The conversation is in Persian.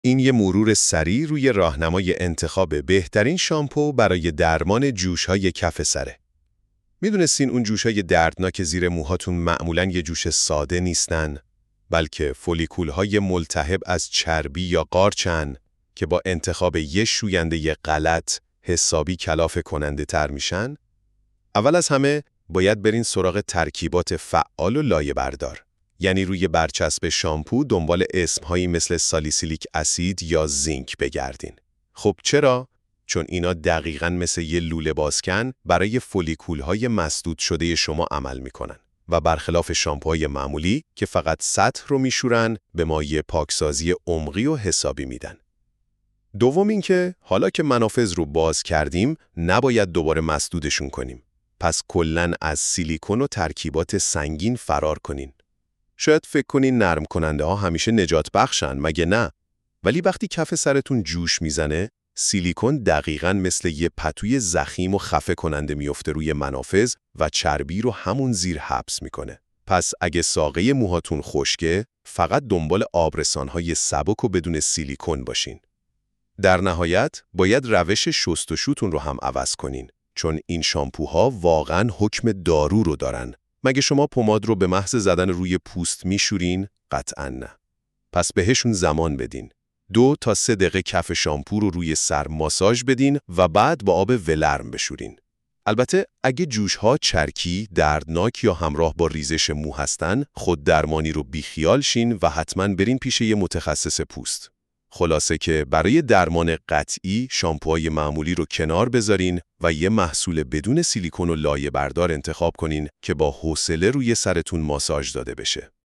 این یه مرور سریع روی راهنمای انتخاب بهترین شامپو برای درمان جوش‌های کف سره. میدونستین اون جوش‌های دردناک زیر موهاتون معمولاً یه جوش ساده نیستن، بلکه فولیکول‌های ملتهب از چربی یا قارچن که با انتخاب یه شوینده غلط حسابی کلافه کننده تر میشن؟ اول از همه باید برین سراغ ترکیبات فعال و لایه بردار. یعنی روی برچسب شامپو دنبال اسمهایی مثل سالیسیلیک اسید یا زینک بگردین. خب چرا؟ چون اینا دقیقاً مثل یه لوله بازکن برای فولیکول‌های مسدود شده شما عمل میکنن و برخلاف شامپوهای معمولی که فقط سطح رو میشورن، به ما یه پاکسازی عمقی و حسابی میدن. دوم اینکه حالا که منافذ رو باز کردیم، نباید دوباره مسدودشون کنیم. پس کلاً از سیلیکون و ترکیبات سنگین فرار کنین. شاید فکر کنین نرم کننده ها همیشه نجات بخشن، مگه نه؟ ولی وقتی کف سرتون جوش میزنه، سیلیکون دقیقاً مثل یه پتوی ضخیم و خفه کننده میفته روی منافذ و چربی رو همون زیر حبس میکنه. پس اگه ساقه موهاتون خشکه، فقط دنبال آبرسانهای سبک و بدون سیلیکون باشین. در نهایت، باید روش شست و شوتون رو هم عوض کنین، چون این شامپوها واقعاً حکم دارو رو دارن. مگه شما پماد رو به محض زدن روی پوست میشورین؟ قطعاً نه. پس بهشون زمان بدین. 2 تا 3 دقیقه کف شامپو رو روی سر ماساژ بدین و بعد با آب ولرم بشورین. البته اگه جوش‌ها چرکی، دردناک یا همراه با ریزش مو هستن، خود درمانی رو بیخیال شین و حتماً برین پیش یه متخصص پوست. خلاصه که برای درمان قطعی شامپوهای معمولی رو کنار بذارین و یه محصول بدون سیلیکون و لایه بردار انتخاب کنین که با حوصله روی سرتون ماساژ داده بشه.